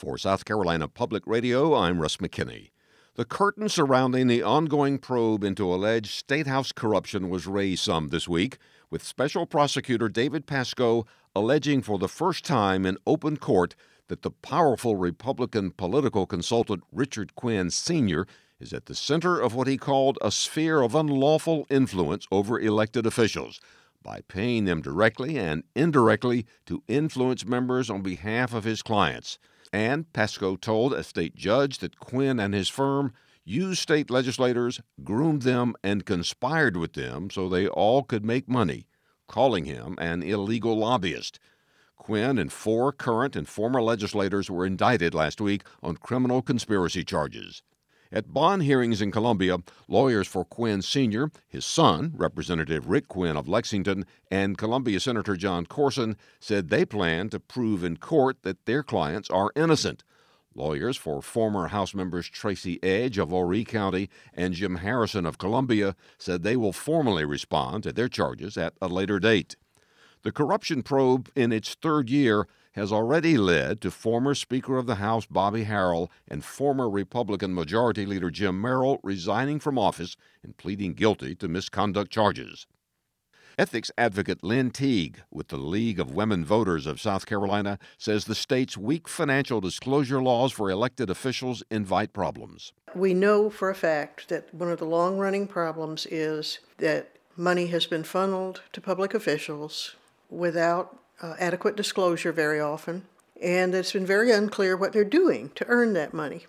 For South Carolina Public Radio, I'm Russ McKinney. The curtain surrounding the ongoing probe into alleged State House corruption was raised some this week, with Special Prosecutor David Pasco alleging for the first time in open court that the powerful Republican political consultant Richard Quinn Sr. is at the center of what he called a sphere of unlawful influence over elected officials by paying them directly and indirectly to influence members on behalf of his clients. And Pasco told a state judge that Quinn and his firm used state legislators, groomed them, and conspired with them so they all could make money, calling him an illegal lobbyist. Quinn and 4 current and former legislators were indicted last week on criminal conspiracy charges. At bond hearings in Columbia, lawyers for Quinn Sr., his son, Representative Rick Quinn of Lexington, and Columbia Senator John Corson said they plan to prove in court that their clients are innocent. Lawyers for former House members Tracy Edge of Horry County and Jim Harrison of Columbia said they will formally respond to their charges at a later date. The corruption probe in its 3rd year has already led to former Speaker of the House Bobby Harrell and former Republican Majority Leader Jim Merrill resigning from office and pleading guilty to misconduct charges. Ethics advocate Lynn Teague with the League of Women Voters of South Carolina says the state's weak financial disclosure laws for elected officials invite problems. We know for a fact that one of the long-running problems is that money has been funneled to public officials without adequate disclosure very often, and it's been very unclear what they're doing to earn that money.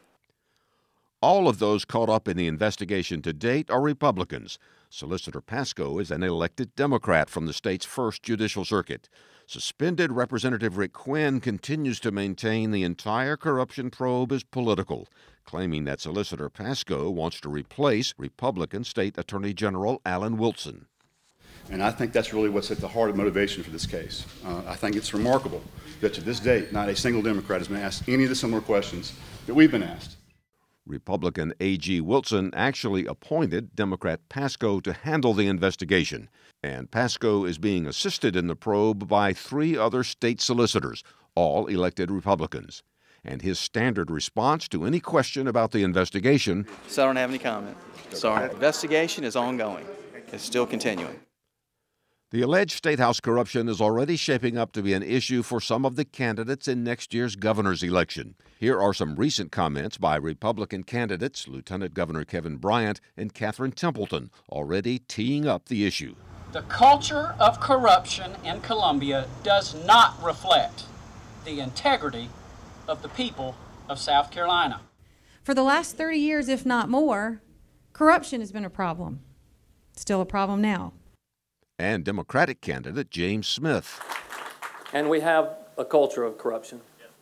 All of those caught up in the investigation to date are Republicans. Solicitor Pasco is an elected Democrat from the state's 1st Judicial Circuit. Suspended Representative Rick Quinn continues to maintain the entire corruption probe is political, claiming that Solicitor Pasco wants to replace Republican State Attorney General Alan Wilson. And I think that's really what's at the heart of motivation for this case. I think it's remarkable that to this date, not a single Democrat has been asked any of the similar questions that we've been asked. Republican A.G. Wilson actually appointed Democrat Pasco to handle the investigation, and Pasco is being assisted in the probe by 3 other state solicitors, all elected Republicans. And his standard response to any question about the investigation: So I don't have any comment. Sorry. Investigation is ongoing. It's still continuing. The alleged State House corruption is already shaping up to be an issue for some of the candidates in next year's governor's election. Here are some recent comments by Republican candidates Lieutenant Governor Kevin Bryant and Catherine Templeton, already teeing up the issue. The culture of corruption in Columbia does not reflect the integrity of the people of South Carolina. For the last 30 years, if not more, corruption has been a problem. Still a problem now. And Democratic candidate James Smith. And we have a culture of corruption.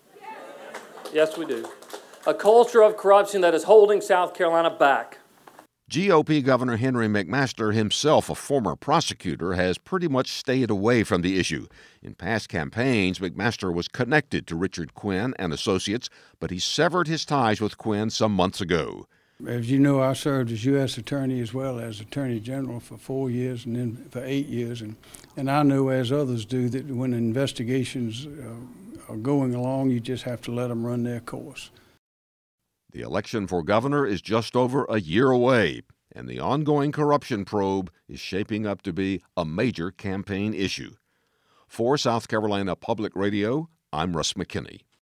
Yes, we do. A culture of corruption that is holding South Carolina back. GOP Governor Henry McMaster, himself a former prosecutor, has pretty much stayed away from the issue. In past campaigns, McMaster was connected to Richard Quinn and associates, but he severed his ties with Quinn some months ago. As you know, I served as U.S. Attorney as well as Attorney General for 4 years and then for 8 years. And I know, as others do, that when investigations are going along, you just have to let them run their course. The election for governor is just over a year away, and the ongoing corruption probe is shaping up to be a major campaign issue. For South Carolina Public Radio, I'm Russ McKinney.